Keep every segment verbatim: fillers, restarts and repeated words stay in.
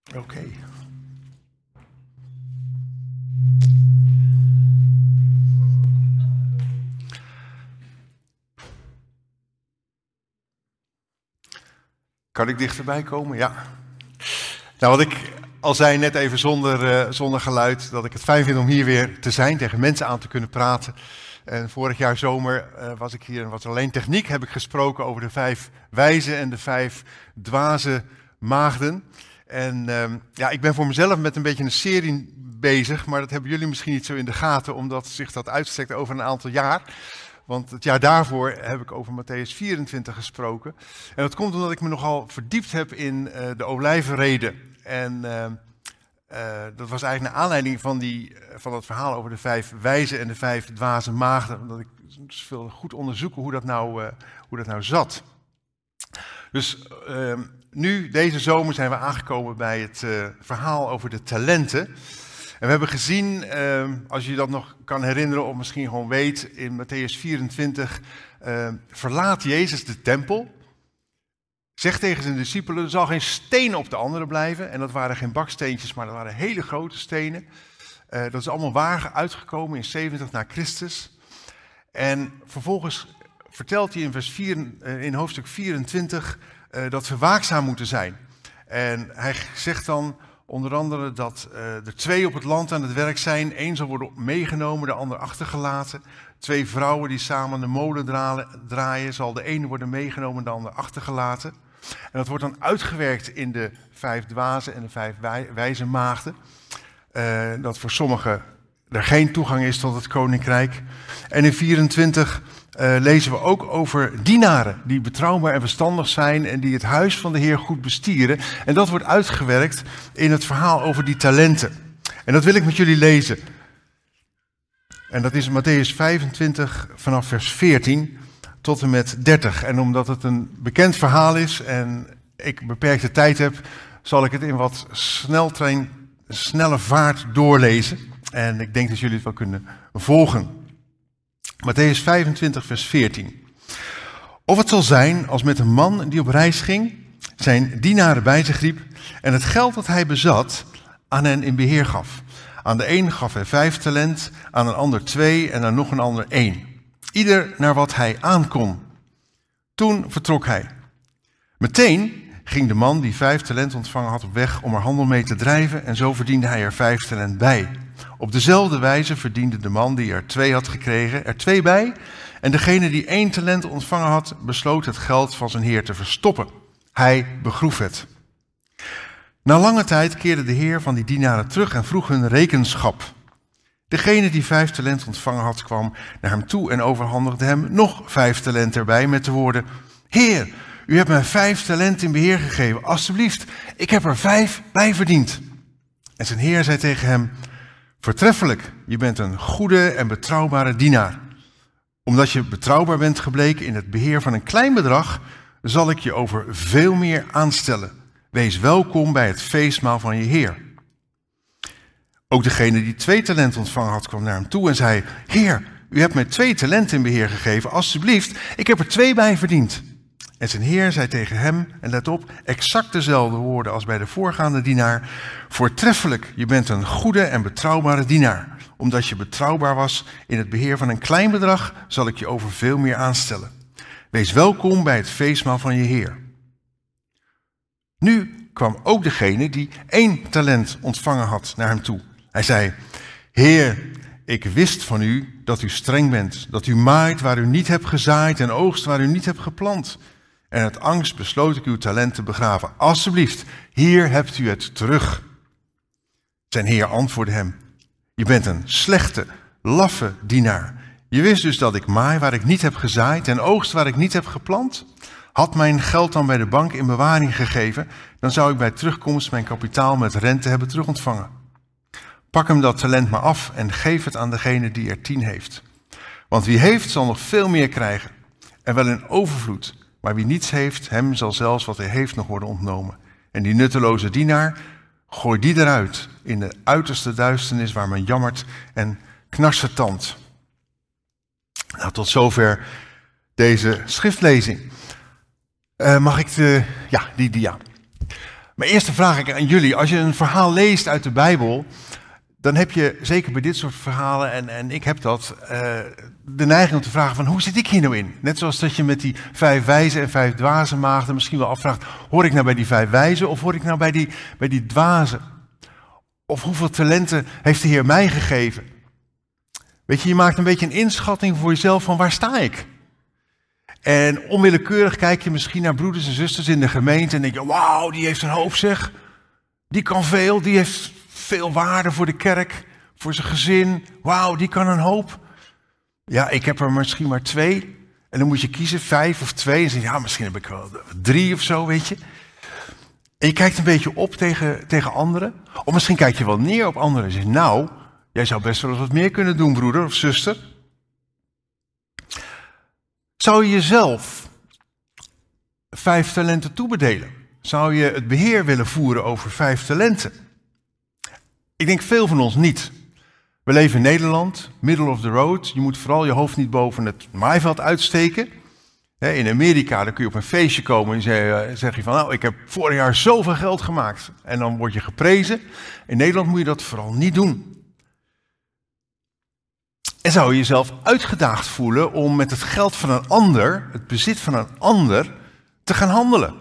Oké. Okay. Kan ik dichterbij komen? Ja. Nou, wat ik al zei net even zonder, uh, zonder geluid, dat ik het fijn vind om hier weer te zijn, tegen mensen aan te kunnen praten. En vorig jaar zomer uh, was ik hier en was alleen techniek, heb ik gesproken over de vijf wijze en de vijf dwaze maagden. En uh, ja, ik ben voor mezelf met een beetje een serie bezig, maar dat hebben jullie misschien niet zo in de gaten, omdat zich dat uitstrekt over een aantal jaar. Want het jaar daarvoor heb ik over Mattheüs vierentwintig gesproken. En dat komt omdat ik me nogal verdiept heb in uh, de olijfrede. En uh, uh, dat was eigenlijk naar aanleiding van, die, van het verhaal over de vijf wijze en de vijf dwaze maagden. Omdat ik dus wil goed onderzoeken hoe dat nou, uh, hoe dat nou zat. Dus uh, nu, deze zomer, zijn we aangekomen bij het uh, verhaal over de talenten. En we hebben gezien, uh, als je dat nog kan herinneren of misschien gewoon weet, in Mattheüs vierentwintig uh, verlaat Jezus de tempel. Zegt tegen zijn discipelen, er zal geen steen op de andere blijven. En dat waren geen baksteentjes, maar dat waren hele grote stenen. Uh, dat is allemaal waar uitgekomen in zeventig na Christus. En vervolgens vertelt hij in, vers vier, uh, in hoofdstuk vierentwintig uh, dat we waakzaam moeten zijn. En hij zegt dan onder andere dat uh, er twee op het land aan het werk zijn. Eén zal worden meegenomen, de ander achtergelaten. Twee vrouwen die samen de molen draaien, zal de ene worden meegenomen, de ander achtergelaten. En dat wordt dan uitgewerkt in de vijf dwazen en de vijf wijze maagden. Uh, dat voor sommigen er geen toegang is tot het koninkrijk. En in vierentwintig uh, lezen we ook over dienaren die betrouwbaar en verstandig zijn en die het huis van de Heer goed bestieren. En dat wordt uitgewerkt in het verhaal over die talenten. En dat wil ik met jullie lezen. En dat is Mattheüs vijfentwintig vanaf vers veertien tot en met dertig. En omdat het een bekend verhaal is en ik beperkte tijd heb, zal ik het in wat sneltrein, snelle vaart doorlezen. En ik denk dat jullie het wel kunnen volgen. Mattheüs vijfentwintig vers veertien. Of het zal zijn als met een man die op reis ging, zijn dienaren bij zich riep en het geld dat hij bezat aan hen in beheer gaf. Aan de een gaf hij vijf talent, aan een ander twee en aan nog een ander één. Ieder naar wat hij aankon. Toen vertrok hij. Meteen ging de man die vijf talent ontvangen had op weg om er handel mee te drijven en zo verdiende hij er vijf talent bij. Op dezelfde wijze verdiende de man die er twee had gekregen er twee bij en degene die één talent ontvangen had besloot het geld van zijn heer te verstoppen. Hij begroef het. Na lange tijd keerde de heer van die dienaren terug en vroeg hun rekenschap. Degene die vijf talent ontvangen had kwam naar hem toe en overhandigde hem nog vijf talent erbij met de woorden: Heer, u hebt mij vijf talent in beheer gegeven, alstublieft, ik heb er vijf bij verdiend. En zijn heer zei tegen hem: Voortreffelijk, je bent een goede en betrouwbare dienaar. Omdat je betrouwbaar bent gebleken in het beheer van een klein bedrag, zal ik je over veel meer aanstellen. Wees welkom bij het feestmaal van je heer. Ook degene die twee talenten ontvangen had, kwam naar hem toe en zei: Heer, u hebt mij twee talenten in beheer gegeven, alstublieft, ik heb er twee bij verdiend. En zijn heer zei tegen hem, en let op, exact dezelfde woorden als bij de voorgaande dienaar: Voortreffelijk, je bent een goede en betrouwbare dienaar. Omdat je betrouwbaar was in het beheer van een klein bedrag, zal ik je over veel meer aanstellen. Wees welkom bij het feestmaal van je heer. Nu kwam ook degene die één talent ontvangen had naar hem toe. Hij zei: Heer, ik wist van u dat u streng bent, dat u maait waar u niet hebt gezaaid en oogst waar u niet hebt geplant. En uit angst besloot ik uw talent te begraven. Alsjeblieft, hier hebt u het terug. Zijn heer antwoordde hem: Je bent een slechte, laffe dienaar. Je wist dus dat ik maai waar ik niet heb gezaaid en oogst waar ik niet heb geplant. Had mijn geld dan bij de bank in bewaring gegeven, dan zou ik bij terugkomst mijn kapitaal met rente hebben terugontvangen. Pak hem dat talent maar af en geef het aan degene die er tien heeft. Want wie heeft zal nog veel meer krijgen, en wel in overvloed. Maar wie niets heeft, hem zal zelfs wat hij heeft nog worden ontnomen. En die nutteloze dienaar, gooi die eruit in de uiterste duisternis waar men jammert en knarsetandt. Nou, tot zover deze schriftlezing. Uh, mag ik de... Ja, die dia. Maar eerst vraag ik aan jullie, als je een verhaal leest uit de Bijbel, dan heb je, zeker bij dit soort verhalen, en, en ik heb dat, uh, de neiging om te vragen van, hoe zit ik hier nou in? Net zoals dat je met die vijf wijze en vijf dwaze maagden misschien wel afvraagt, hoor ik nou bij die vijf wijzen of hoor ik nou bij die, bij die dwazen? Of hoeveel talenten heeft de Heer mij gegeven? Weet je, je maakt een beetje een inschatting voor jezelf van, waar sta ik? En onwillekeurig kijk je misschien naar broeders en zusters in de gemeente en denk je, wauw, die heeft een hoop zeg. Die kan veel, die heeft veel waarde voor de kerk, voor zijn gezin. Wauw, die kan een hoop. Ja, ik heb er misschien maar twee. En dan moet je kiezen, vijf of twee. En zeg je, ja, misschien heb ik wel drie of zo, weet je. En je kijkt een beetje op tegen, tegen anderen. Of misschien kijk je wel neer op anderen en zeg je, nou, jij zou best wel eens wat meer kunnen doen, broeder of zuster. Zou je jezelf vijf talenten toebedelen? Zou je het beheer willen voeren over vijf talenten? Ik denk veel van ons niet. We leven in Nederland, middle of the road. Je moet vooral je hoofd niet boven het maaiveld uitsteken. In Amerika dan kun je op een feestje komen en zeg je van, nou, ik heb vorig jaar zoveel geld gemaakt. En dan word je geprezen. In Nederland moet je dat vooral niet doen. En zou je jezelf uitgedaagd voelen om met het geld van een ander, het bezit van een ander, te gaan handelen.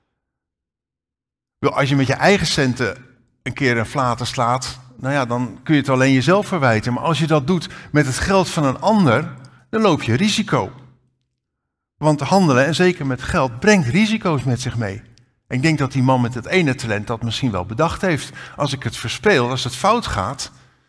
Als je met je eigen centen een keer een flater slaat, nou ja, dan kun je het alleen jezelf verwijten. Maar als je dat doet met het geld van een ander, dan loop je risico. Want handelen, en zeker met geld, brengt risico's met zich mee. En ik denk dat die man met het ene talent dat misschien wel bedacht heeft. Als ik het verspeel, als het fout gaat.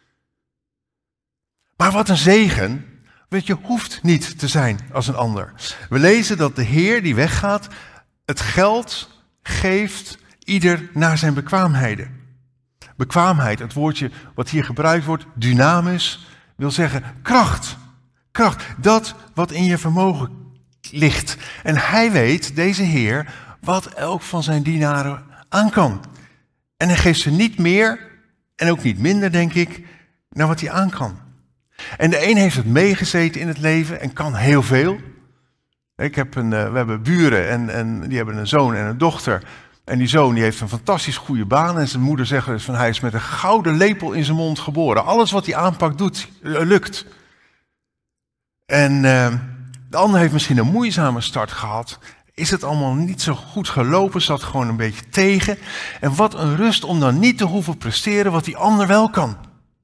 Maar wat een zegen, want je hoeft niet te zijn als een ander. We lezen dat de Heer die weggaat, het geld geeft ieder naar zijn bekwaamheden. Bekwaamheid, het woordje wat hier gebruikt wordt, dynamis, wil zeggen kracht. Kracht, dat wat in je vermogen ligt. En hij weet, deze Heer, wat elk van zijn dienaren aan kan. En hij geeft ze niet meer, en ook niet minder, denk ik, naar wat hij aan kan. En de een heeft het meegezeten in het leven en kan heel veel. Ik heb een, uh, we hebben buren en, en die hebben een zoon en een dochter. En die zoon die heeft een fantastisch goede baan. En zijn moeder zegt dus van, hij is met een gouden lepel in zijn mond geboren. Alles wat hij aanpakt doet, uh, lukt. En uh, de ander heeft misschien een moeizame start gehad. Is het allemaal niet zo goed gelopen, zat gewoon een beetje tegen. En wat een rust om dan niet te hoeven presteren wat die ander wel kan.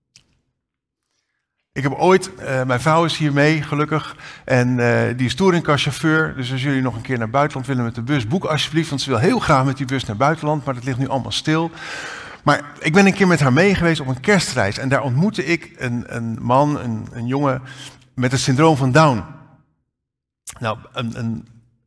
Ik heb ooit, uh, mijn vrouw is hier mee, gelukkig, en uh, die is touringcarchauffeur. Dus als jullie nog een keer naar buitenland willen met de bus, boek alsjeblieft, want ze wil heel graag met die bus naar buitenland, maar dat ligt nu allemaal stil. Maar ik ben een keer met haar mee geweest op een kerstreis en daar ontmoette ik een, een man, een, een jongen met het syndroom van Down. Nou, een, een,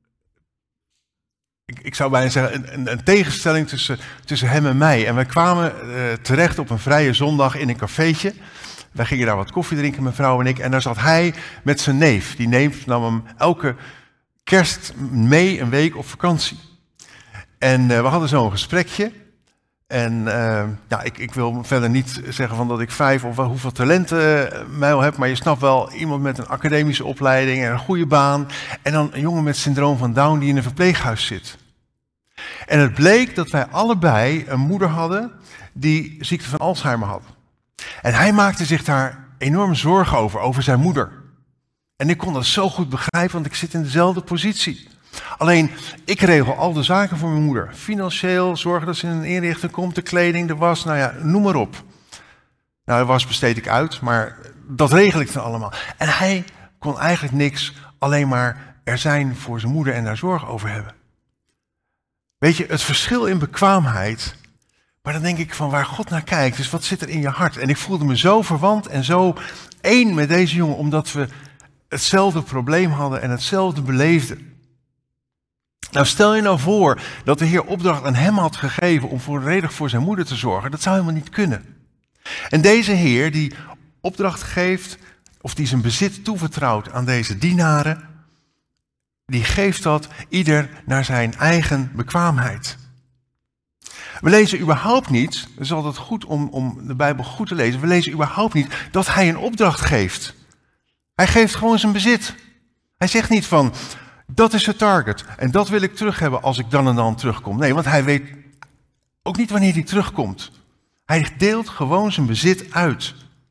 ik, ik zou bijna zeggen, een, een tegenstelling tussen, tussen hem en mij. En wij kwamen uh, terecht op een vrije zondag in een cafeetje. Wij gingen daar wat koffie drinken, mijn vrouw en ik. En daar zat hij met zijn neef. Die neef nam hem elke kerst mee een week op vakantie. En uh, we hadden zo'n gesprekje. En uh, ja, ik, ik wil verder niet zeggen van dat ik vijf of wel hoeveel talenten uh, mijl heb. Maar je snapt wel, iemand met een academische opleiding en een goede baan. En dan een jongen met syndroom van Down die in een verpleeghuis zit. En het bleek dat wij allebei een moeder hadden die ziekte van Alzheimer had. En hij maakte zich daar enorm zorgen over, over zijn moeder. En ik kon dat zo goed begrijpen, want ik zit in dezelfde positie. Alleen, ik regel al de zaken voor mijn moeder. Financieel, zorgen dat ze in een inrichting komt, de kleding, de was, nou ja, noem maar op. Nou, de was besteed ik uit, maar dat regel ik dan allemaal. En hij kon eigenlijk niks, alleen maar er zijn voor zijn moeder en daar zorg over hebben. Weet je, het verschil in bekwaamheid. Maar dan denk ik van waar God naar kijkt, dus wat zit er in je hart? En ik voelde me zo verwant en zo één met deze jongen, omdat we hetzelfde probleem hadden en hetzelfde beleefden. Nou, stel je nou voor dat de Heer opdracht aan hem had gegeven om volledig voor zijn moeder te zorgen. Dat zou helemaal niet kunnen. En deze Heer die opdracht geeft, of die zijn bezit toevertrouwt aan deze dienaren, die geeft dat ieder naar zijn eigen bekwaamheid. We lezen überhaupt niet, het is altijd goed om, om de Bijbel goed te lezen, we lezen überhaupt niet dat hij een opdracht geeft. Hij geeft gewoon zijn bezit. Hij zegt niet van, dat is het target en dat wil ik terug hebben als ik dan en dan terugkom. Nee, want hij weet Ook niet wanneer hij terugkomt. Hij deelt gewoon zijn bezit uit.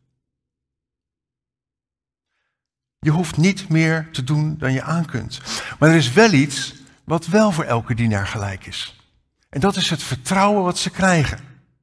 Je hoeft niet meer te doen dan je aan kunt. Maar er is wel iets wat wel voor elke dienaar gelijk is. En dat is het vertrouwen wat ze krijgen.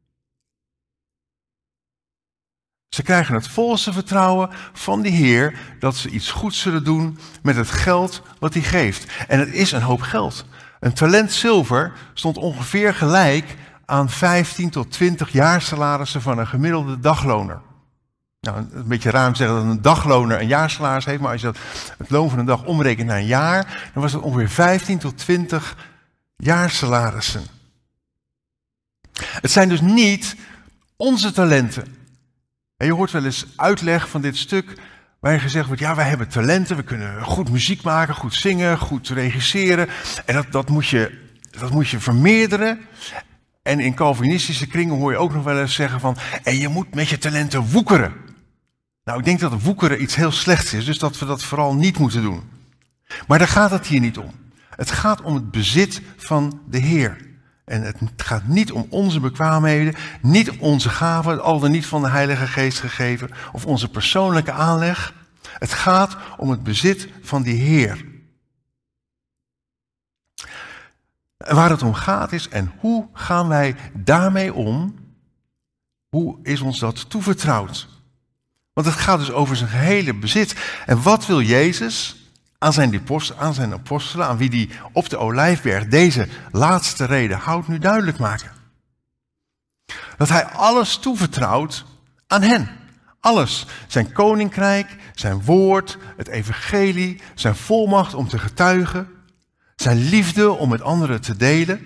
Ze krijgen het volste vertrouwen van de Heer dat ze iets goeds zullen doen met het geld wat hij geeft. En het is een hoop geld. Een talent zilver stond ongeveer gelijk aan vijftien tot twintig jaarsalarissen van een gemiddelde dagloner. Nou, een beetje raar om te zeggen dat een dagloner een jaarsalaris heeft, maar als je dat, het loon van een dag omrekent naar een jaar, dan was het ongeveer vijftien tot twintig jaarsalarissen. Het zijn dus niet onze talenten. En je hoort wel eens uitleg van dit stuk waarin gezegd wordt, ja, wij hebben talenten, we kunnen goed muziek maken, goed zingen, goed regisseren. En dat, dat, moet, je, dat moet je vermeerderen. En in Calvinistische kringen hoor je ook nog wel eens zeggen van, en je moet met je talenten woekeren. Nou, ik denk dat woekeren iets heel slechts is, dus dat we dat vooral niet moeten doen. Maar daar gaat het hier niet om. Het gaat om het bezit van de Heer. En het gaat niet om onze bekwaamheden, niet om onze gaven, al dan niet van de Heilige Geest gegeven, of onze persoonlijke aanleg. Het gaat om het bezit van die Heer. En waar het om gaat is, en hoe gaan wij daarmee om? Hoe is ons dat toevertrouwd? Want het gaat dus over zijn gehele bezit. En wat wil Jezus aan zijn, aan zijn apostelen, aan wie die op de Olijfberg deze laatste reden houdt, nu duidelijk maken? Dat hij alles toevertrouwt aan hen. Alles. Zijn koninkrijk, zijn woord, het evangelie, zijn volmacht om te getuigen, zijn liefde om met anderen te delen.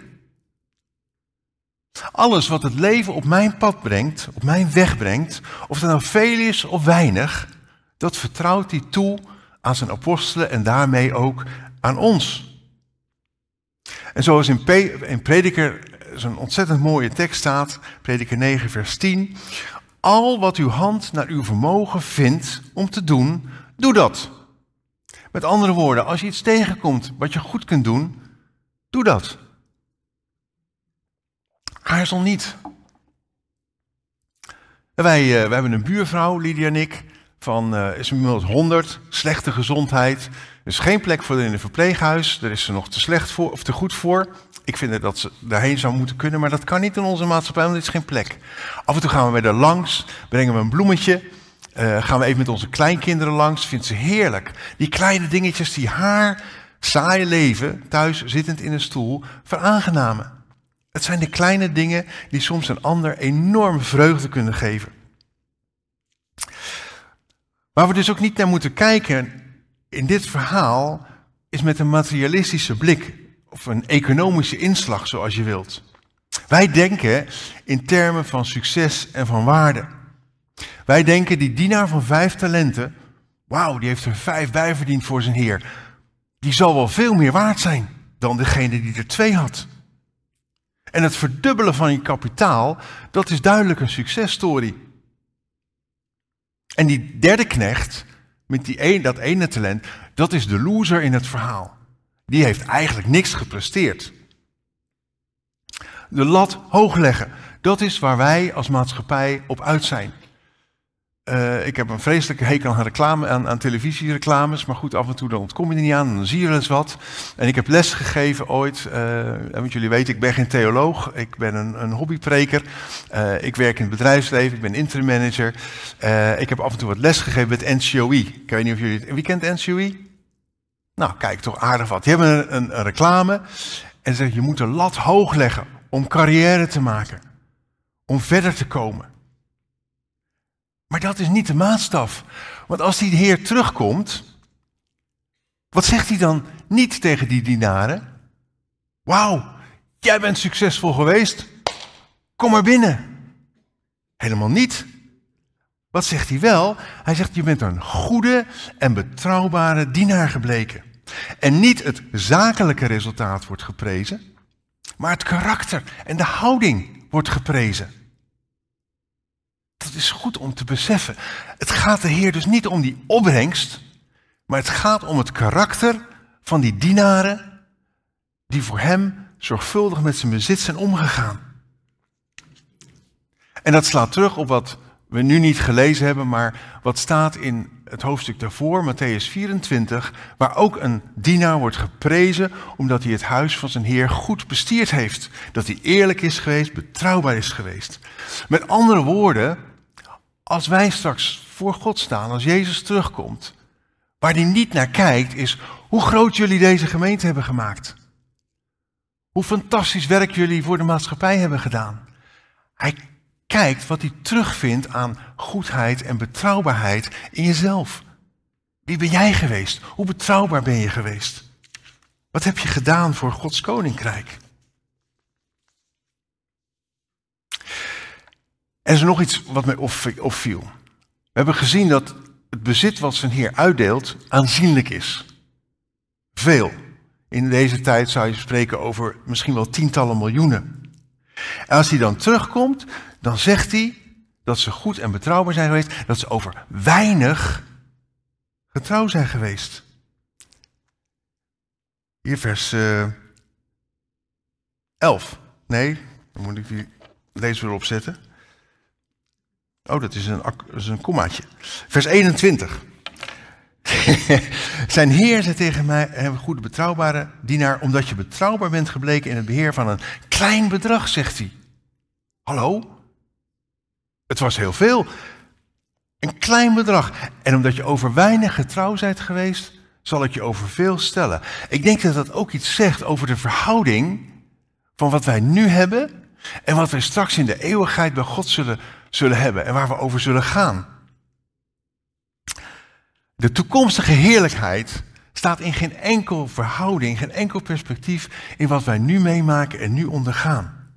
Alles wat het leven op mijn pad brengt, op mijn weg brengt, of het nou veel is of weinig, dat vertrouwt hij toe aan zijn apostelen en daarmee ook aan ons. En zoals in, Pe- in Prediker zo'n ontzettend mooie tekst staat, Prediker negen vers tien. Al wat uw hand naar uw vermogen vindt om te doen, doe dat. Met andere woorden, als je iets tegenkomt wat je goed kunt doen, doe dat. Aarzel niet. Wij, uh, wij hebben een buurvrouw, Lydia en ik, van uh, is inmiddels honderd, slechte gezondheid. Er is geen plek voor haar in een verpleeghuis. Daar is ze nog te slecht voor of te goed voor. Ik vind dat ze daarheen zou moeten kunnen, maar dat kan niet in onze maatschappij, want er is geen plek. Af en toe gaan we bij haar langs, brengen we een bloemetje. Uh, gaan we even met onze kleinkinderen langs. Vindt ze heerlijk. Die kleine dingetjes die haar saaie leven, thuis zittend in een stoel, veraangenamen. Het zijn de kleine dingen die soms een ander enorm vreugde kunnen geven. Waar we dus ook niet naar moeten kijken in dit verhaal, is met een materialistische blik, of een economische inslag, zoals je wilt. Wij denken in termen van succes en van waarde. Wij denken, die dienaar van vijf talenten, wauw, die heeft er vijf bij verdiend voor zijn Heer. Die zal wel veel meer waard zijn dan degene die er twee had. En het verdubbelen van je kapitaal, dat is duidelijk een successtory. En die derde knecht, met die een, dat ene talent, dat is de loser in het verhaal. Die heeft eigenlijk niks gepresteerd. De lat hoog leggen, dat is waar wij als maatschappij op uit zijn. Uh, ik heb een vreselijke hekel aan, reclame, aan, aan televisiereclames, maar goed, af en toe dan ontkom je er niet aan en dan zie je wel eens wat. En ik heb les gegeven ooit, uh, want jullie weten, ik ben geen theoloog, ik ben een, een hobbypreker. Uh, ik werk in het bedrijfsleven, ik ben interim manager. Uh, ik heb af en toe wat les gegeven met N C O I. Ik weet niet of jullie het, wie kent N C O I? Nou, kijk, toch aardig wat. Die hebben een, een, een reclame en ze zeggen, je moet de lat hoog leggen om carrière te maken, om verder te komen. Maar dat is niet de maatstaf. Want als die Heer terugkomt, wat zegt hij dan niet tegen die dienaren? Wauw, jij bent succesvol geweest, kom maar binnen. Helemaal niet. Wat zegt hij wel? Hij zegt, je bent een goede en betrouwbare dienaar gebleken. En niet het zakelijke resultaat wordt geprezen, maar het karakter en de houding wordt geprezen. Dat is goed om te beseffen. Het gaat de Heer dus niet om die opbrengst, maar het gaat om het karakter van die dienaren die voor hem zorgvuldig met zijn bezit zijn omgegaan. En dat slaat terug op wat we nu niet gelezen hebben, maar wat staat in het hoofdstuk daarvoor, Matthäus vierentwintig, waar ook een dienaar wordt geprezen omdat hij het huis van zijn Heer goed bestierd heeft. Dat hij eerlijk is geweest, betrouwbaar is geweest. Met andere woorden, als wij straks voor God staan, als Jezus terugkomt, waar hij niet naar kijkt, is hoe groot jullie deze gemeente hebben gemaakt. Hoe fantastisch werk jullie voor de maatschappij hebben gedaan. Hij kijkt wat hij terugvindt aan goedheid en betrouwbaarheid in jezelf. Wie ben jij geweest? Hoe betrouwbaar ben je geweest? Wat heb je gedaan voor Gods koninkrijk? En er is nog iets wat mij opviel. We hebben gezien dat het bezit wat zijn Heer uitdeelt aanzienlijk is. Veel. In deze tijd zou je spreken over misschien wel tientallen miljoenen. En als hij dan terugkomt, dan zegt hij dat ze goed en betrouwbaar zijn geweest, dat ze over weinig getrouw zijn geweest. Hier vers uh, elf. Nee, dan moet ik die deze weer opzetten. Oh, dat is een, dat is een kommaatje. Vers eenentwintig. Zijn Heer zei tegen mij, een goede betrouwbare dienaar, omdat je betrouwbaar bent gebleken in het beheer van een klein bedrag, zegt hij. Hallo? Het was heel veel. Een klein bedrag. En omdat je over weinig getrouw bent geweest, zal ik je over veel stellen. Ik denk dat dat ook iets zegt over de verhouding van wat wij nu hebben en wat wij straks in de eeuwigheid bij God zullen, zullen hebben en waar we over zullen gaan. De toekomstige heerlijkheid staat in geen enkel verhouding, geen enkel perspectief in wat wij nu meemaken en nu ondergaan.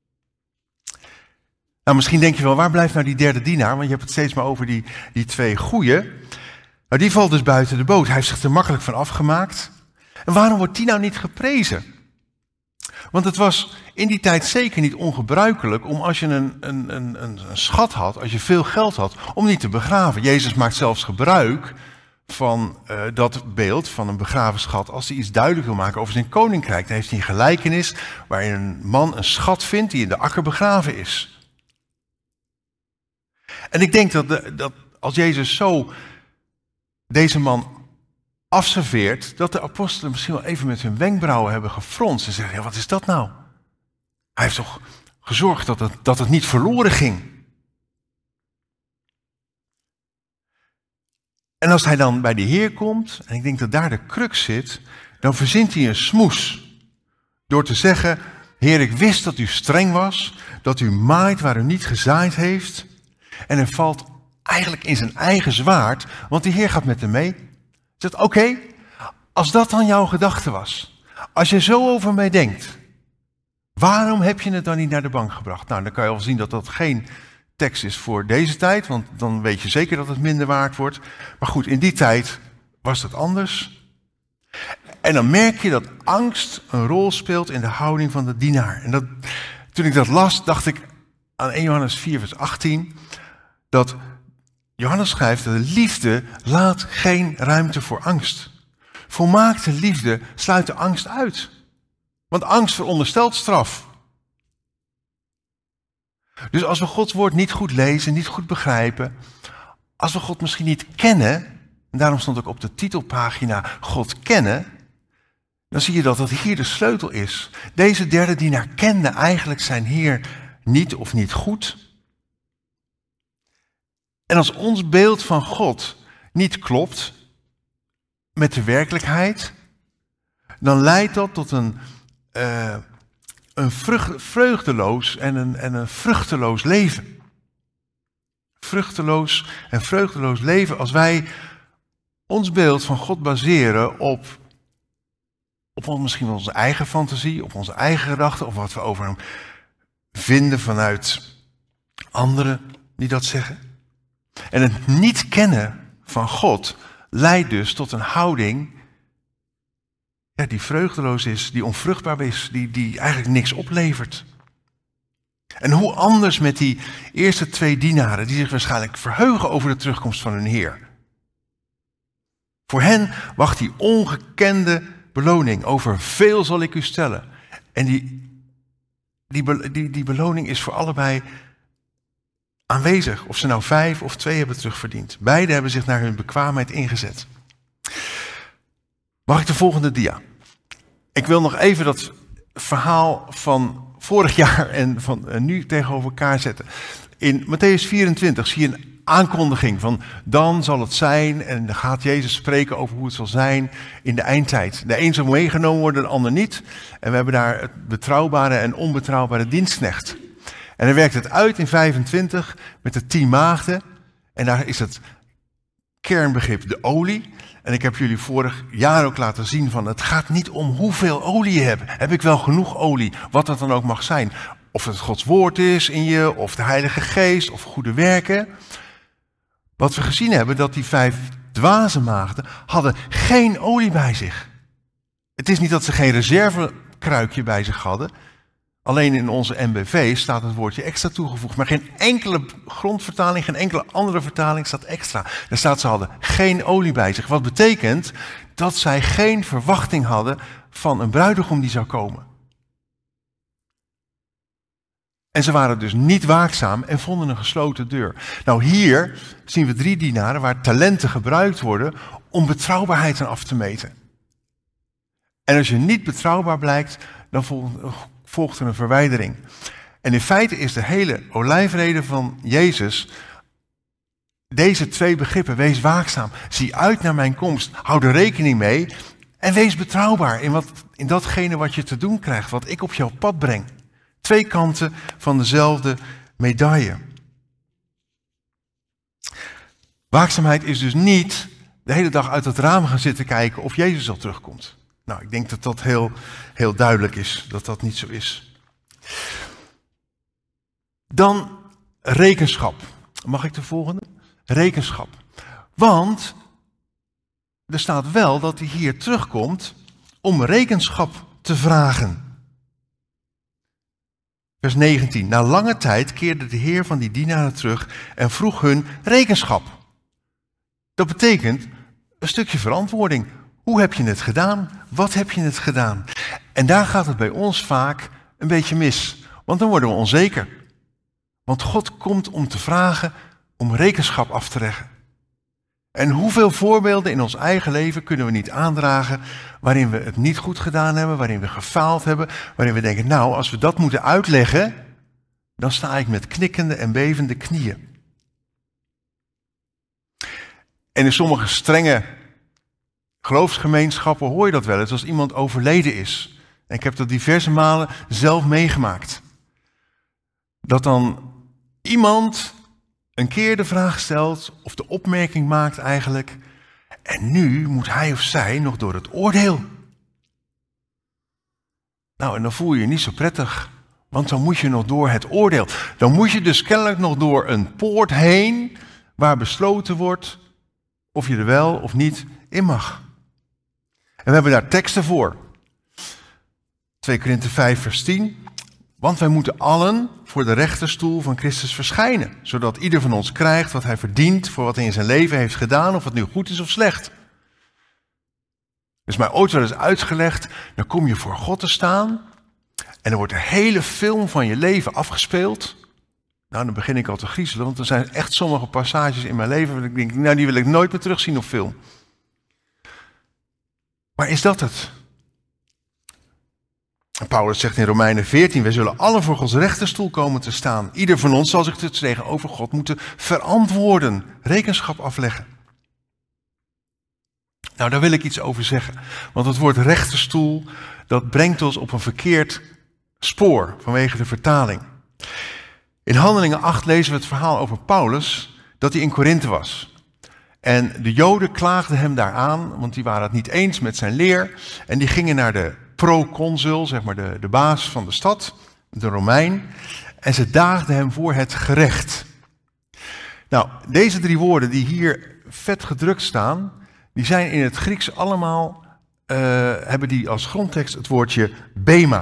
Nou, misschien denk je wel, waar blijft nou die derde dienaar? Want je hebt het steeds maar over die, die twee goeie. Nou, die valt dus buiten de boot. Hij heeft zich er makkelijk van afgemaakt. En waarom wordt die nou niet geprezen? Want het was in die tijd zeker niet ongebruikelijk om als je een, een, een, een schat had, als je veel geld had, om niet te begraven. Jezus maakt zelfs gebruik van uh, dat beeld van een begraven schat als hij iets duidelijk wil maken over zijn koninkrijk. Dan heeft hij een gelijkenis waarin een man een schat vindt die in de akker begraven is. En ik denk dat, de, dat als Jezus zo deze man afserveert, dat de apostelen misschien wel even met hun wenkbrauwen hebben gefronst en zeggen, ja, wat is dat nou? Hij heeft toch gezorgd dat het, dat het niet verloren ging. En als hij dan bij de Heer komt, en ik denk dat daar de crux zit, dan verzint hij een smoes. Door te zeggen, Heer, ik wist dat u streng was, dat u maait waar u niet gezaaid heeft. En hij valt eigenlijk in zijn eigen zwaard, want die Heer gaat met hem mee. Hij zegt, oké, okay, als dat dan jouw gedachte was, als je zo over mij denkt, waarom heb je het dan niet naar de bank gebracht? Nou, dan kan je wel zien dat dat geen tekst is voor deze tijd, want dan weet je zeker dat het minder waard wordt. Maar goed, in die tijd was dat anders. En dan merk je dat angst een rol speelt in de houding van de dienaar. En dat, toen ik dat las, dacht ik aan eerste Johannes vier vers achttien, dat Johannes schrijft dat de liefde laat geen ruimte voor angst. Volmaakte liefde sluit de angst uit. Want angst veronderstelt straf. Dus als we Gods woord niet goed lezen, niet goed begrijpen, als we God misschien niet kennen, en daarom stond ook op de titelpagina God kennen, dan zie je dat dat hier de sleutel is. Deze derde dienaar kende eigenlijk zijn Heer niet of niet goed. En als ons beeld van God niet klopt met de werkelijkheid, dan leidt dat tot een, uh, een vrucht, vreugdeloos en een, en een vruchteloos leven. Vruchteloos en vreugdeloos leven als wij ons beeld van God baseren op, op misschien onze eigen fantasie, op onze eigen gedachten, of wat we over hem vinden vanuit anderen die dat zeggen. En het niet kennen van God leidt dus tot een houding ja, die vreugdeloos is, die onvruchtbaar is, die, die eigenlijk niks oplevert. En hoe anders met die eerste twee dienaren, die zich waarschijnlijk verheugen over de terugkomst van hun Heer. Voor hen wacht die ongekende beloning, over veel zal ik u stellen. En die, die, die, die beloning is voor allebei aanwezig. Of ze nou vijf of twee hebben terugverdiend. Beiden hebben zich naar hun bekwaamheid ingezet. Mag ik de volgende dia? Ik wil nog even dat verhaal van vorig jaar en van nu tegenover elkaar zetten. In Mattheüs vierentwintig zie je een aankondiging van dan zal het zijn en dan gaat Jezus spreken over hoe het zal zijn in de eindtijd. De een zal meegenomen worden, de ander niet. En we hebben daar het betrouwbare en onbetrouwbare dienstknecht. En hij werkt het uit in vijfentwintig met de tien maagden. En daar is het kernbegrip de olie. En ik heb jullie vorig jaar ook laten zien van het gaat niet om hoeveel olie je hebt. Heb ik wel genoeg olie, wat dat dan ook mag zijn. Of het Gods woord is in je, of de Heilige Geest, of goede werken. Wat we gezien hebben, dat die vijf dwaze maagden hadden geen olie bij zich. Het is niet dat ze geen reservekruikje bij zich hadden. Alleen in onze M B V staat het woordje extra toegevoegd. Maar geen enkele grondvertaling, geen enkele andere vertaling staat extra. Er staat ze hadden geen olie bij zich. Wat betekent dat zij geen verwachting hadden van een bruidegom die zou komen. En ze waren dus niet waakzaam en vonden een gesloten deur. Nou, hier zien we drie dienaren waar talenten gebruikt worden om betrouwbaarheid aan af te meten. En als je niet betrouwbaar blijkt, dan volgt er een verwijdering. En in feite is de hele olijfrede van Jezus deze twee begrippen. Wees waakzaam, zie uit naar mijn komst, hou er rekening mee en wees betrouwbaar in, wat, in datgene wat je te doen krijgt, wat ik op jouw pad breng. Twee kanten van dezelfde medaille. Waakzaamheid is dus niet de hele dag uit het raam gaan zitten kijken of Jezus al terugkomt. Nou, ik denk dat dat heel, heel duidelijk is, dat dat niet zo is. Dan rekenschap. Mag ik de volgende? Rekenschap. Want er staat wel dat hij hier terugkomt om rekenschap te vragen. Vers negentien. Na lange tijd keerde de heer van die dienaren terug en vroeg hun rekenschap. Dat betekent een stukje verantwoording. Hoe heb je het gedaan? Wat heb je het gedaan? En daar gaat het bij ons vaak een beetje mis. Want dan worden we onzeker. Want God komt om te vragen om rekenschap af te leggen. En hoeveel voorbeelden in ons eigen leven kunnen we niet aandragen waarin we het niet goed gedaan hebben, waarin we gefaald hebben, waarin we denken, nou, als we dat moeten uitleggen, dan sta ik met knikkende en bevende knieën. En in sommige strenge geloofsgemeenschappen hoor je dat wel eens als iemand overleden is. En ik heb dat diverse malen zelf meegemaakt. Dat dan iemand een keer de vraag stelt of de opmerking maakt eigenlijk, en nu moet hij of zij nog door het oordeel. Nou, en dan voel je je niet zo prettig, want dan moet je nog door het oordeel. Dan moet je dus kennelijk nog door een poort heen waar besloten wordt of je er wel of niet in mag. En we hebben daar teksten voor. twee Korinthe vijf vers tien. Want wij moeten allen voor de rechterstoel van Christus verschijnen, zodat ieder van ons krijgt wat hij verdient voor wat hij in zijn leven heeft gedaan, of het nu goed is of slecht. Dus mij ooit wel eens uitgelegd, dan kom je voor God te staan en dan wordt de hele film van je leven afgespeeld. Nou, dan begin ik al te griezelen, want er zijn echt sommige passages in mijn leven waar ik denk, nou, die wil ik nooit meer terugzien op film. Maar is dat het? En Paulus zegt in Romeinen veertien, wij zullen allen voor Gods rechterstoel komen te staan. Ieder van ons zal zich dus tegenover God moeten verantwoorden, rekenschap afleggen. Nou, daar wil ik iets over zeggen. Want het woord rechterstoel, dat brengt ons op een verkeerd spoor vanwege de vertaling. In Handelingen acht lezen we het verhaal over Paulus, dat hij in Korinthe was. En de Joden klaagden hem daar aan, want die waren het niet eens met zijn leer. En die gingen naar de proconsul, zeg maar de, de baas van de stad, de Romein. En ze daagden hem voor het gerecht. Nou, deze drie woorden die hier vet gedrukt staan, die zijn in het Grieks allemaal, uh, hebben die als grondtekst het woordje bema.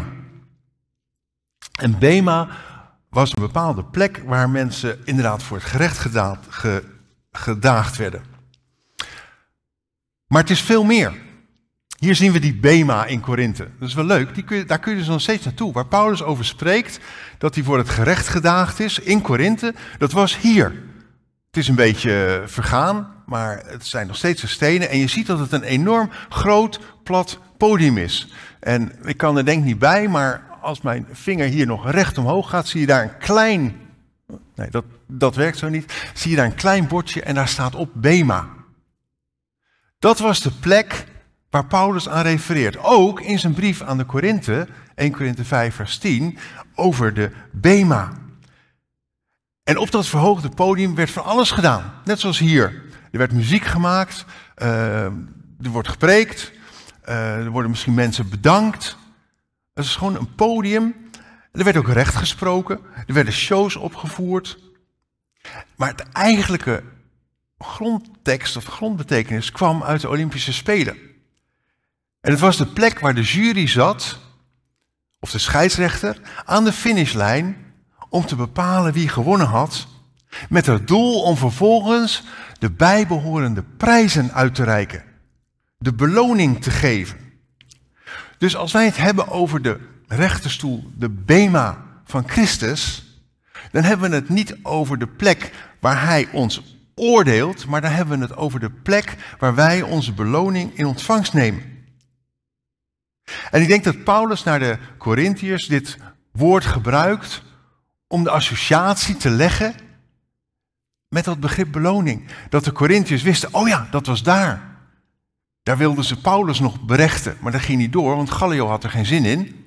En bema was een bepaalde plek waar mensen inderdaad voor het gerecht gedaagd, ge, gedaagd werden. Maar het is veel meer. Hier zien we die bema in Korinthe. Dat is wel leuk, die kun je, daar kun je dus nog steeds naartoe. Waar Paulus over spreekt, dat hij voor het gerecht gedaagd is in Korinthe, dat was hier. Het is een beetje vergaan, maar het zijn nog steeds de stenen. En je ziet dat het een enorm groot, plat podium is. En ik kan er denk ik niet bij, maar als mijn vinger hier nog recht omhoog gaat, zie je daar een klein... Nee, dat, dat werkt zo niet. Zie je daar een klein bordje en daar staat op bema. Dat was de plek waar Paulus aan refereert. Ook in zijn brief aan de Korinthe, eerste Korinthe vijf vers tien, over de bema. En op dat verhoogde podium werd van alles gedaan. Net zoals hier. Er werd muziek gemaakt, uh, er wordt gepreekt, uh, er worden misschien mensen bedankt. Het is gewoon een podium. Er werd ook recht gesproken, er werden shows opgevoerd. Maar het eigenlijke grondtekst of grondbetekenis kwam uit de Olympische Spelen. En het was de plek waar de jury zat, of de scheidsrechter, aan de finishlijn om te bepalen wie gewonnen had, met het doel om vervolgens de bijbehorende prijzen uit te reiken, de beloning te geven. Dus als wij het hebben over de rechterstoel, de bema van Christus, dan hebben we het niet over de plek waar hij ons oordeelt, maar dan hebben we het over de plek waar wij onze beloning in ontvangst nemen. En ik denk dat Paulus naar de Korintiërs dit woord gebruikt om de associatie te leggen met dat begrip beloning. Dat de Korintiërs wisten, oh ja, dat was daar. Daar wilden ze Paulus nog berechten, maar dat ging niet door, want Gallio had er geen zin in.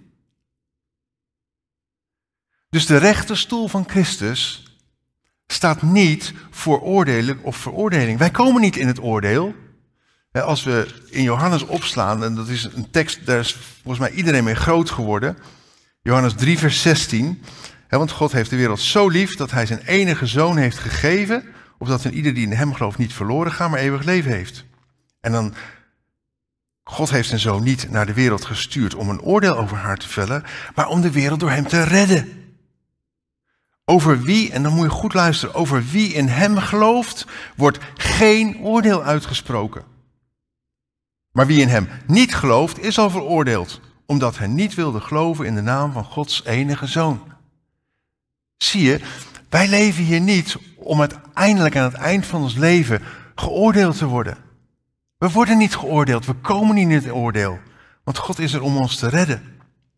Dus de rechterstoel van Christus staat niet voor oordelen of veroordeling. Wij komen niet in het oordeel. Als we in Johannes opslaan, en dat is een tekst, daar is volgens mij iedereen mee groot geworden. Johannes drie vers zestien. Want God heeft de wereld zo lief dat hij zijn enige zoon heeft gegeven, opdat een ieder die in hem gelooft niet verloren gaat, maar eeuwig leven heeft. En dan, God heeft zijn zoon niet naar de wereld gestuurd om een oordeel over haar te vellen, maar om de wereld door hem te redden. Over wie, en dan moet je goed luisteren, over wie in hem gelooft, wordt geen oordeel uitgesproken. Maar wie in hem niet gelooft, is al veroordeeld, omdat hij niet wilde geloven in de naam van Gods enige zoon. Zie je, wij leven hier niet om uiteindelijk aan het eind van ons leven geoordeeld te worden. We worden niet geoordeeld, we komen niet in het oordeel, want God is er om ons te redden.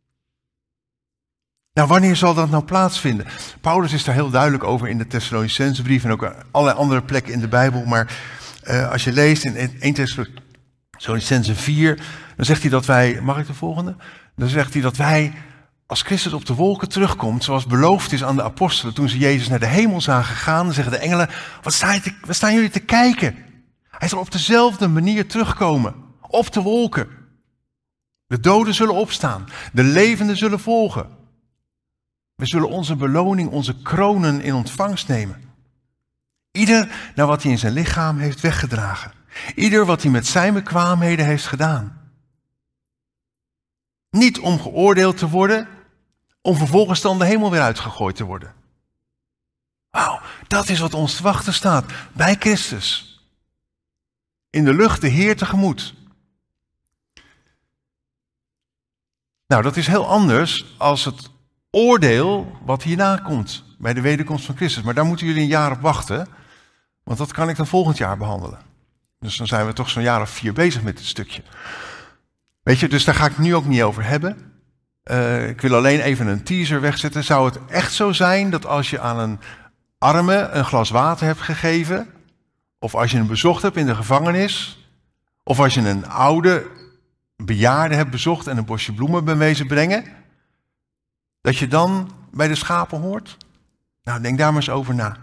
Nou, wanneer zal dat nou plaatsvinden? Paulus is daar heel duidelijk over in de Thessalonicensebrief en ook allerlei andere plekken in de Bijbel. Maar uh, als je leest in eerste Thessalonicense vier, dan zegt hij dat wij, mag ik de volgende? Dan zegt hij dat wij, als Christus op de wolken terugkomt, zoals beloofd is aan de apostelen, toen ze Jezus naar de hemel zagen gaan, dan zeggen de engelen, wat, sta je te, wat staan jullie te kijken? Hij zal op dezelfde manier terugkomen, op de wolken. De doden zullen opstaan, de levenden zullen volgen. We zullen onze beloning, onze kronen in ontvangst nemen. Ieder naar wat hij in zijn lichaam heeft weggedragen. Ieder wat hij met zijn bekwaamheden heeft gedaan. Niet om geoordeeld te worden, om vervolgens dan de hemel weer uitgegooid te worden. Wauw, dat is wat ons te wachten staat, bij Christus. In de lucht de Heer tegemoet. Nou, dat is heel anders als het oordeel wat hierna komt, bij de wederkomst van Christus. Maar daar moeten jullie een jaar op wachten, want dat kan ik dan volgend jaar behandelen. Dus dan zijn we toch zo'n jaar of vier bezig met dit stukje. Weet je, dus daar ga ik het nu ook niet over hebben. Uh, ik wil alleen even een teaser wegzetten. Zou het echt zo zijn dat als je aan een arme een glas water hebt gegeven, of als je hem bezocht hebt in de gevangenis, of als je een oude bejaarde hebt bezocht en een bosje bloemen bent wezen brengen, dat je dan bij de schapen hoort? Nou, denk daar maar eens over na.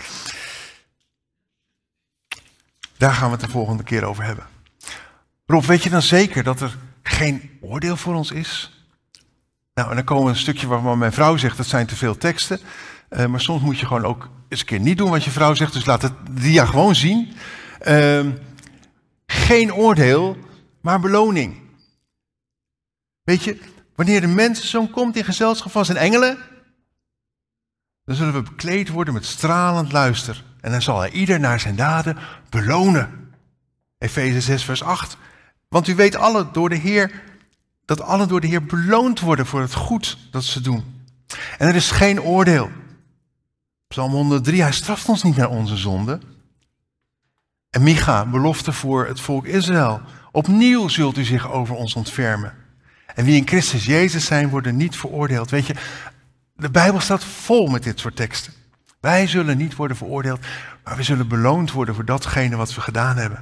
Daar gaan we het de volgende keer over hebben. Rob, weet je dan zeker dat er geen oordeel voor ons is? Nou, en dan komen we een stukje waarvan mijn vrouw zegt, dat zijn te veel teksten. Uh, maar soms moet je gewoon ook eens een keer niet doen wat je vrouw zegt. Dus laat het dia gewoon zien. Uh, geen oordeel, maar beloning. Weet je, wanneer de mensenzoon komt in gezelschap van zijn engelen, dan zullen we bekleed worden met stralend luister. En dan zal hij ieder naar zijn daden belonen. Efeze zes vers acht. Want u weet alle door de Heer, dat alle door de Heer beloond worden voor het goed dat ze doen. En er is geen oordeel. Psalm honderddrie, hij straft ons niet naar onze zonde. En Micha, belofte voor het volk Israël. Opnieuw zult u zich over ons ontfermen. En wie in Christus Jezus zijn, worden niet veroordeeld. Weet je, de Bijbel staat vol met dit soort teksten. Wij zullen niet worden veroordeeld, maar we zullen beloond worden voor datgene wat we gedaan hebben.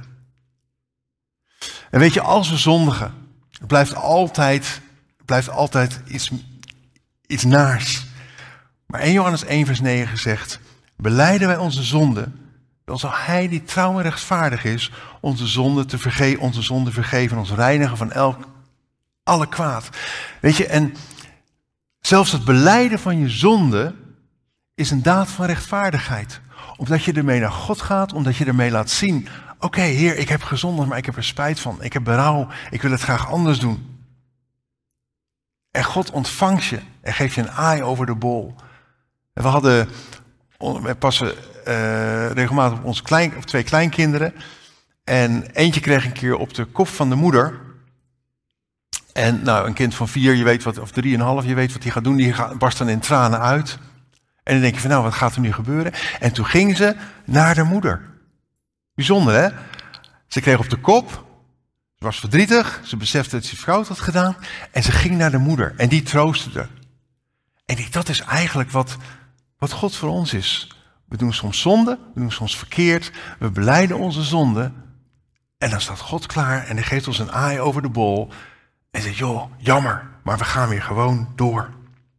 En weet je, als we zondigen, het blijft altijd, het blijft altijd iets, iets naars. Maar in Johannes één vers negen zegt, belijden wij onze zonden, dan zal hij die trouw en rechtvaardig is, onze zonde te vergeven, onze zonde vergeven, ons reinigen van elk, alle kwaad. Weet je, en zelfs het belijden van je zonde is een daad van rechtvaardigheid. Omdat je ermee naar God gaat, omdat je ermee laat zien, oké, okay, Heer, ik heb gezondigd, maar ik heb er spijt van. Ik heb berouw, ik wil het graag anders doen. En God ontvangt je en geeft je een aai over de bol. En we hadden, we passen uh, regelmatig op onze klein, op twee kleinkinderen. En eentje kreeg een keer op de kop van de moeder. En nou, een kind van vier, je weet wat, of drieënhalf, je weet wat hij gaat doen. Die gaat, barst dan in tranen uit. En dan denk je van, nou, wat gaat er nu gebeuren? En toen ging ze naar de moeder. Bijzonder, hè? Ze kreeg op de kop. Ze was verdrietig. Ze besefte dat ze fout had gedaan. En ze ging naar de moeder. En die troostte haar. En die, dat is eigenlijk wat, wat God voor ons is. We doen soms zonde. We doen soms verkeerd. We belijden onze zonde. En dan staat God klaar. En hij geeft ons een aai over de bol. En zegt, joh, jammer. Maar we gaan weer gewoon door.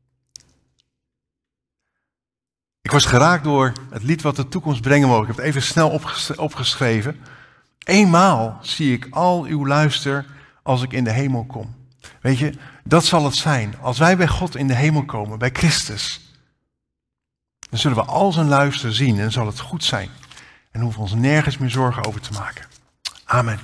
Ik was geraakt door het lied wat de toekomst brengen mogen. Ik heb het even snel opges- opgeschreven. Eenmaal zie ik al uw luister als ik in de hemel kom. Weet je, dat zal het zijn. Als wij bij God in de hemel komen, bij Christus, dan zullen we al zijn luister zien en zal het goed zijn. En hoeven we ons nergens meer zorgen over te maken. Amen.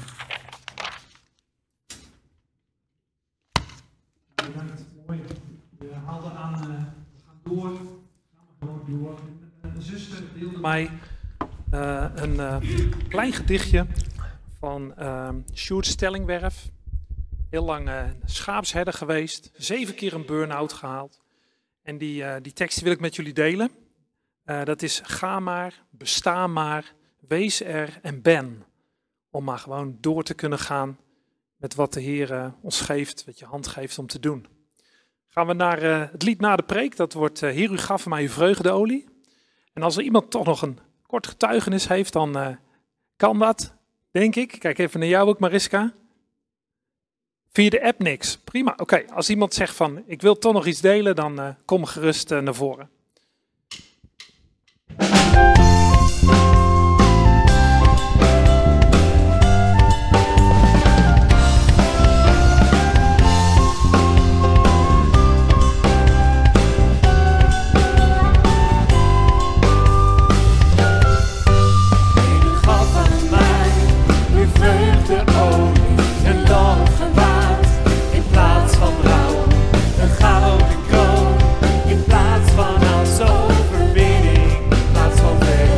Mooi. We haalden aan, uh, we gaan door. Door. Een zuster deelde mij uh, een uh, klein gedichtje van uh, Sjoerd Stellingwerf. Heel lang uh, schaapsherder geweest. Zeven keer een burn-out gehaald. En die, uh, die tekst wil ik met jullie delen. Uh, dat is ga maar, besta maar, wees er en ben. Om maar gewoon door te kunnen gaan met wat de Heer uh, ons geeft, wat je hand geeft om te doen. Gaan we naar uh, het lied na de preek. Dat wordt uh, Heer, u gaf mij uw vreugdeolie. En als er iemand toch nog een kort getuigenis heeft, dan uh, kan dat, denk ik. Kijk even naar jou ook, Mariska. Via de app niks. Prima. Oké, okay. Als iemand zegt van, ik wil toch nog iets delen, dan uh, kom gerust uh, naar voren. Van als overwinning, in plaats van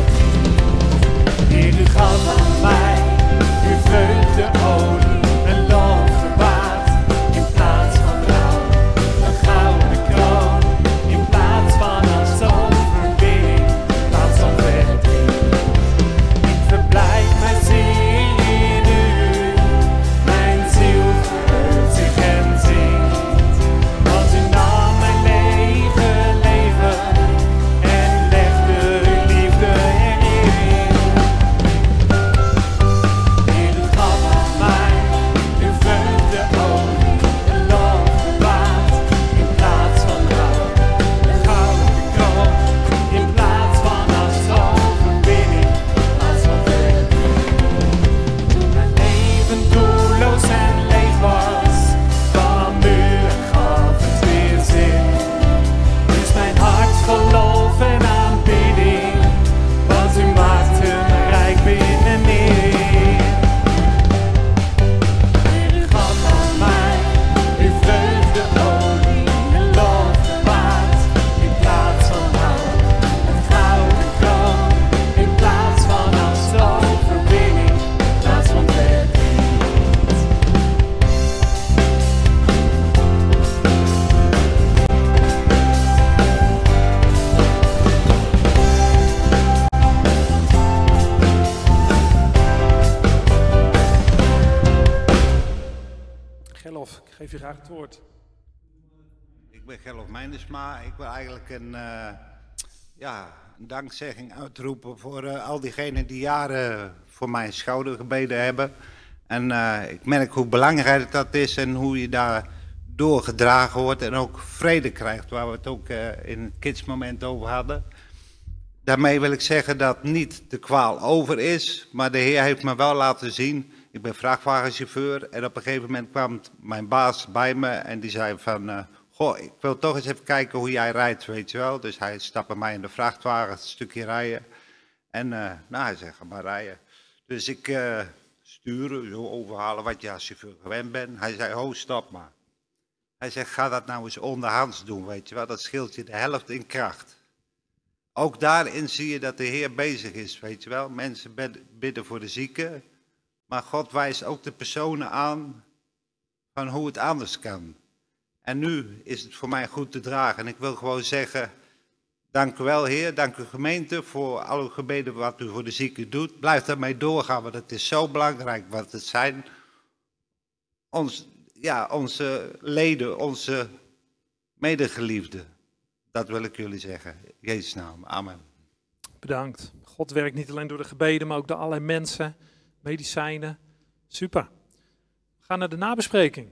graag het woord. Ik ben Gerlof Meindersma. Ik wil eigenlijk een, uh, ja, een dankzegging uitroepen voor uh, al diegenen die jaren voor mijn schouder gebeden hebben. En uh, ik merk hoe belangrijk dat is en hoe je daar doorgedragen wordt en ook vrede krijgt, waar we het ook uh, in het kidsmoment over hadden. Daarmee wil ik zeggen dat niet de kwaal over is, maar de Heer heeft me wel laten zien. Ik ben vrachtwagenchauffeur en op een gegeven moment kwam mijn baas bij me en die zei van, uh, goh, ik wil toch eens even kijken hoe jij rijdt, weet je wel. Dus hij stapte mij in de vrachtwagen, een stukje rijden. En uh, nou, hij zegt, ga maar rijden. Dus ik uh, sturen, zo overhalen wat je als chauffeur gewend bent. Hij zei, ho, stop maar. Hij zegt, ga dat nou eens onderhands doen, weet je wel. Dat scheelt je de helft in kracht. Ook daarin zie je dat de Heer bezig is, weet je wel. Mensen bidden voor de zieken. Maar God wijst ook de personen aan van hoe het anders kan. En nu is het voor mij goed te dragen. En ik wil gewoon zeggen, dank u wel Heer, dank u gemeente voor al uw gebeden wat u voor de zieken doet. Blijf daarmee doorgaan, want het is zo belangrijk wat het zijn. Ons, ja, onze leden, onze medegeliefden. Dat wil ik jullie zeggen. In Jezus' naam, amen. Bedankt. God werkt niet alleen door de gebeden, maar ook door allerlei mensen, medicijnen. Super. We gaan naar de nabespreking.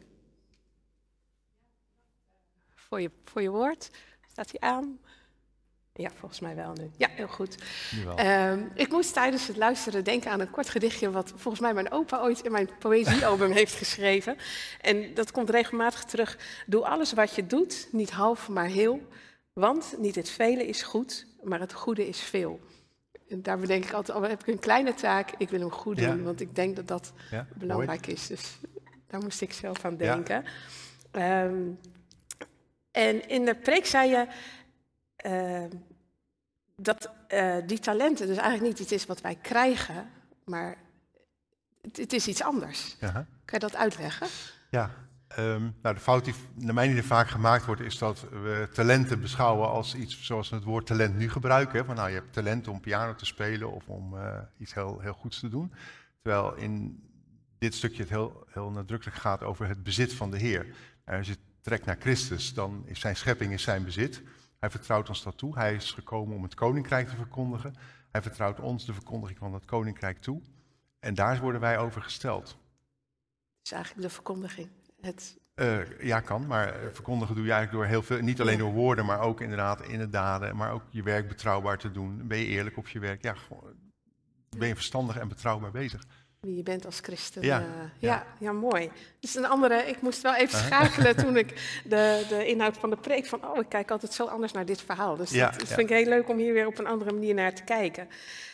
Voor je, voor je woord. Staat hij aan? Ja, volgens mij wel nu. Ja, heel goed. Um, ik moest tijdens het luisteren denken aan een kort gedichtje wat volgens mij mijn opa ooit in mijn poëziealbum heeft geschreven. En dat komt regelmatig terug. Doe alles wat je doet, niet half maar heel. Want niet het vele is goed, maar het goede is veel. En daar bedenk ik altijd, al heb ik een kleine taak, ik wil hem goed doen. Ja. Want ik denk dat dat ja, belangrijk mooi. is. Dus daar moest ik zelf aan denken. Ja. Um, en in de preek zei je uh, dat uh, die talenten dus eigenlijk niet iets is wat wij krijgen, maar het, het is iets anders. Ja. Kan je dat uitleggen? Ja, um, nou de fout die naar mijn idee vaak gemaakt wordt, is dat we talenten beschouwen als iets zoals we het woord talent nu gebruiken. Hè? Van, nou, je hebt talent om piano te spelen of om uh, iets heel, heel goeds te doen. Terwijl in dit stukje het heel, heel nadrukkelijk gaat over het bezit van de Heer. En als je trekt naar Christus, dan is zijn schepping is zijn bezit. Hij vertrouwt ons dat toe. Hij is gekomen om het koninkrijk te verkondigen. Hij vertrouwt ons de verkondiging van dat koninkrijk toe. En daar worden wij over gesteld. Dus eigenlijk de verkondiging. Het... Uh, ja, kan, maar verkondigen doe je eigenlijk door heel veel, niet alleen door woorden, maar ook inderdaad in de daden, maar ook je werk betrouwbaar te doen. Ben je eerlijk op je werk? Ja, ben je verstandig en betrouwbaar bezig? Wie je bent als christen. Ja, uh, ja. ja, ja mooi. Dus een andere, ik moest wel even schakelen toen ik de, de inhoud van de preek van, oh, ik kijk altijd zo anders naar dit verhaal. Dus ja, dat, dat ja. vind ik heel leuk om hier weer op een andere manier naar te kijken.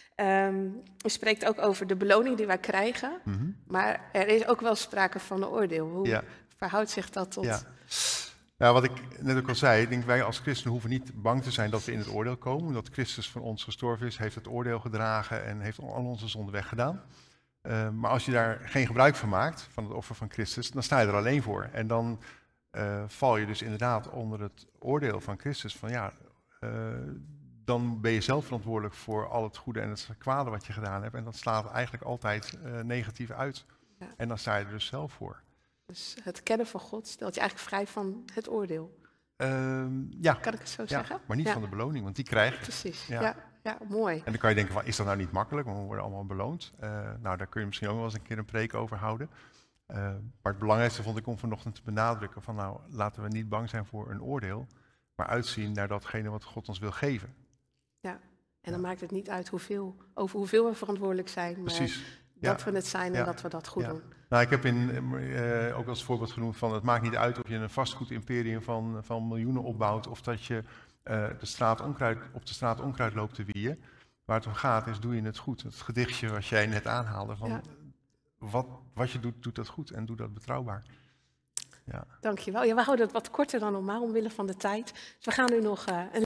Um, u spreekt ook over de beloning die wij krijgen, mm-hmm. maar er is ook wel sprake van een oordeel. Hoe ja. verhoudt zich dat tot... Ja. Nou, wat ik net ook al zei, ik denk wij als christenen hoeven niet bang te zijn dat we in het oordeel komen. Omdat Christus van ons gestorven is, heeft het oordeel gedragen en heeft al onze zonden weggedaan. Uh, maar als je daar geen gebruik van maakt, van het offer van Christus, dan sta je er alleen voor. En dan uh, val je dus inderdaad onder het oordeel van Christus. Van ja, uh, dan ben je zelf verantwoordelijk voor al het goede en het kwade wat je gedaan hebt. En dat slaat eigenlijk altijd uh, negatief uit. Ja. En dan sta je er dus zelf voor. Dus het kennen van God stelt je eigenlijk vrij van het oordeel. Uh, ja. Kan ik het zo ja, zeggen? Maar niet ja. van de beloning, want die krijg je. Precies, ja. ja. Ja, mooi. En dan kan je denken, van, is dat nou niet makkelijk, want we worden allemaal beloond. Uh, nou, daar kun je misschien ook wel eens een keer een preek over houden. Uh, maar het belangrijkste vond ik om vanochtend te benadrukken van, nou, laten we niet bang zijn voor een oordeel, maar uitzien naar datgene wat God ons wil geven. Ja, en dan ja. maakt het niet uit hoeveel, over hoeveel we verantwoordelijk zijn, maar Precies. dat ja. we het zijn en ja. dat we dat goed ja. doen. Nou, ik heb in, uh, ook als voorbeeld genoemd van, het maakt niet uit of je een vastgoedimperium van, van miljoenen opbouwt of dat je Uh, de straat onkruid, op de straat onkruid loopt te wieën. Waar het om gaat is, doe je het goed. Het gedichtje wat jij net aanhaalde, van ja. wat, wat je doet, doet dat goed en doe dat betrouwbaar. Ja. Dankjewel. Ja, we houden het wat korter dan normaal omwille van de tijd. Dus we gaan nu nog uh, een